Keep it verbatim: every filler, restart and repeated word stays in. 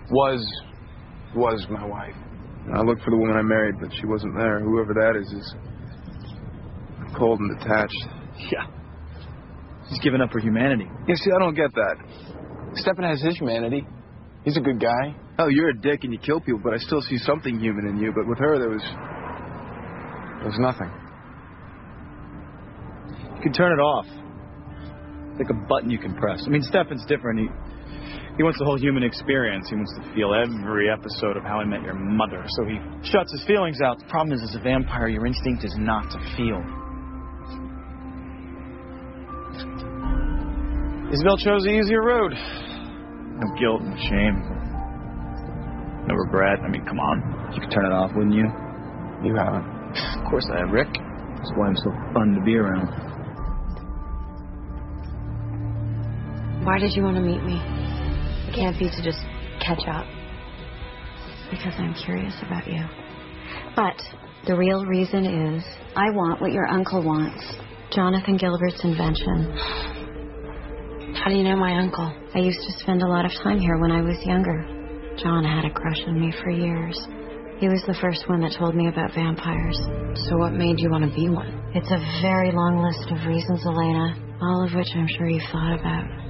Was, was my wife. I looked for the woman I married, but she wasn't there. Whoever that is is cold and detached. Yeah. She's given up her humanity. Yeah, see, I don't get that. Stefan has his humanity. He's a good guy. Oh, you're a dick and you kill people, but I still see something human in you. But with her, there was... there was nothing. You can turn it off. It's like a button you can press. I mean, Stefan's different. He, he wants the whole human experience. He wants to feel every episode of How I Met Your Mother. So he shuts his feelings out. The problem is, as a vampire, your instinct is not to feel. Isabel chose the easier road. No guilt, no shame, no regret. I mean, come on. You could turn it off, wouldn't you? You haven't. Of course I have, Rick. That's why I'm so fun to be around. Why did you want to meet me? It can't be to just catch up. Because I'm curious about you. But the real reason is I want what your uncle wants. Jonathan Gilbert's invention. How do you know my uncle? I used to spend a lot of time here when I was younger. John had a crush on me for years. He was the first one that told me about vampires. So what made you want to be one? It's a very long list of reasons, Elena, all of which I'm sure you've thought about.